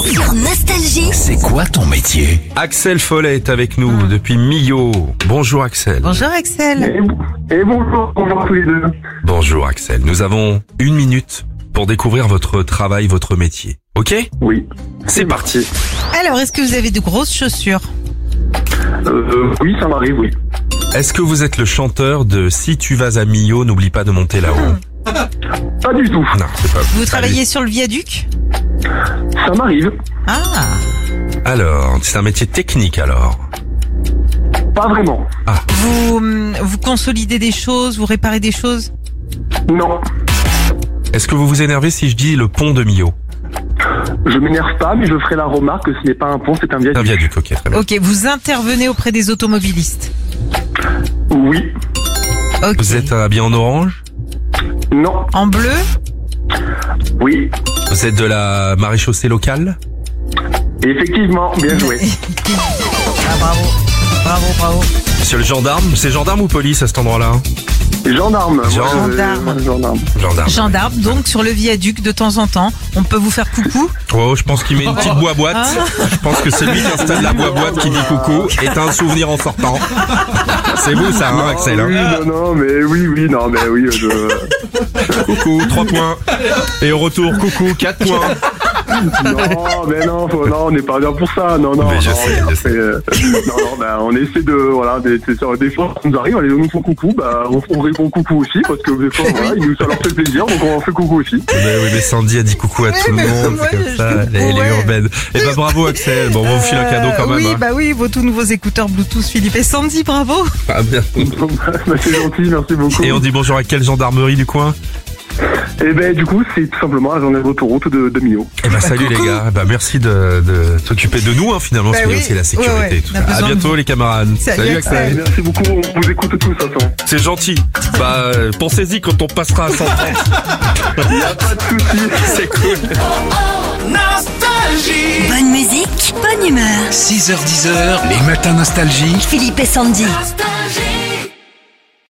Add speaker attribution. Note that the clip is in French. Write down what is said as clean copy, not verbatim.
Speaker 1: Sur Nostalgie.
Speaker 2: C'est quoi ton métier?
Speaker 3: Axel Follet est avec nous depuis Millau. Bonjour Axel.
Speaker 4: Bonjour Axel.
Speaker 5: Et bonjour à tous les deux.
Speaker 3: Bonjour Axel. Nous avons 1 minute pour découvrir votre travail, votre métier. Ok?
Speaker 5: Oui.
Speaker 3: C'est parti.
Speaker 4: Alors, est-ce que vous avez de grosses chaussures?
Speaker 5: Oui, ça m'arrive, oui.
Speaker 3: Est-ce que vous êtes le chanteur de Si tu vas à Millau, n'oublie pas de monter là-haut?
Speaker 5: Pas du tout.
Speaker 3: Non, c'est pas
Speaker 4: Vous travaillez sur le viaduc?
Speaker 5: Ça m'arrive.
Speaker 4: Ah,
Speaker 3: Alors, c'est un métier technique alors.
Speaker 5: Pas vraiment.
Speaker 4: vous consolidez des choses, vous réparez des choses?
Speaker 5: Non.
Speaker 3: Est-ce que vous vous énervez si je dis le pont de Millau?
Speaker 5: Je m'énerve pas, mais je ferai la remarque que ce n'est pas un pont, c'est un viaduc.
Speaker 3: Un viaduc, ok, très bien.
Speaker 4: Ok, vous intervenez auprès des automobilistes?
Speaker 5: Oui.
Speaker 4: Ok.
Speaker 3: Vous êtes habillé en orange?
Speaker 5: Non.
Speaker 4: En bleu?
Speaker 5: Oui.
Speaker 3: Vous êtes de la maréchaussée locale?
Speaker 5: Effectivement, bien joué.
Speaker 4: Ah, bravo.
Speaker 3: Monsieur le gendarme? C'est gendarme ou police à cet endroit-là?
Speaker 5: Gendarme.
Speaker 4: Gendarme.
Speaker 5: Gendarme.
Speaker 3: Gendarme.
Speaker 4: Gendarme, donc sur le viaduc de temps en temps, on peut vous faire coucou?
Speaker 3: Oh, je pense qu'il met une petite boîte. Je pense que c'est lui qui installe la boîte qui dit coucou et t'as un souvenir en sortant. C'est vous ça, hein, Axel, hein?
Speaker 5: Oui, non, mais oui, non, mais oui,
Speaker 3: Coucou, 3 points. Et au retour, coucou, 4 points.
Speaker 5: Non, mais non, on n'est pas bien pour ça, non.
Speaker 3: Mais je
Speaker 5: non,
Speaker 3: sais, je sais.
Speaker 5: Non, ben, on essaie de, voilà, des fois, ça nous arrive, les gens nous font coucou, bah, on répond coucou aussi, parce que des fois, voilà, ça leur fait plaisir, donc on fait coucou aussi.
Speaker 3: Mais Sandy a dit coucou à tout le monde,
Speaker 4: moi,
Speaker 3: c'est comme
Speaker 4: je
Speaker 3: ça,
Speaker 4: dis
Speaker 3: elle
Speaker 4: coucou,
Speaker 3: est
Speaker 4: ouais.
Speaker 3: urbaine. Et bah bravo Axel, bon, on vous file un cadeau quand même.
Speaker 4: Oui,
Speaker 3: hein.
Speaker 4: bah oui, vos tout nouveaux écouteurs Bluetooth Philippe et Sandy, bravo.
Speaker 3: Ah, bien.
Speaker 5: Bah, c'est gentil, merci beaucoup.
Speaker 3: Et on dit bonjour à quelle gendarmerie du coin?
Speaker 5: Et ben, du coup, c'est tout simplement la journée d'autoroute de Millau.
Speaker 3: Eh bah salut les gars, bah merci de t'occuper de nous, hein, finalement,
Speaker 4: Bah
Speaker 3: parce qu'il y a
Speaker 4: oui.
Speaker 3: aussi la sécurité
Speaker 4: Ouais,
Speaker 3: et tout
Speaker 4: on a
Speaker 3: ça. À
Speaker 4: besoin de
Speaker 3: bientôt
Speaker 4: vous.
Speaker 3: les camarades.
Speaker 4: Salut, Axel.
Speaker 5: Merci beaucoup, on vous écoute tous, de toute façon.
Speaker 3: C'est gentil. Bah pensez-y quand on passera à 130.
Speaker 5: Il n'y a pas de soucis.
Speaker 3: C'est cool.
Speaker 2: Nostalgie.
Speaker 1: Bonne musique, bonne humeur.
Speaker 2: 6h-10h, les matins nostalgie.
Speaker 1: Philippe et Sandy.
Speaker 2: Nostalgie.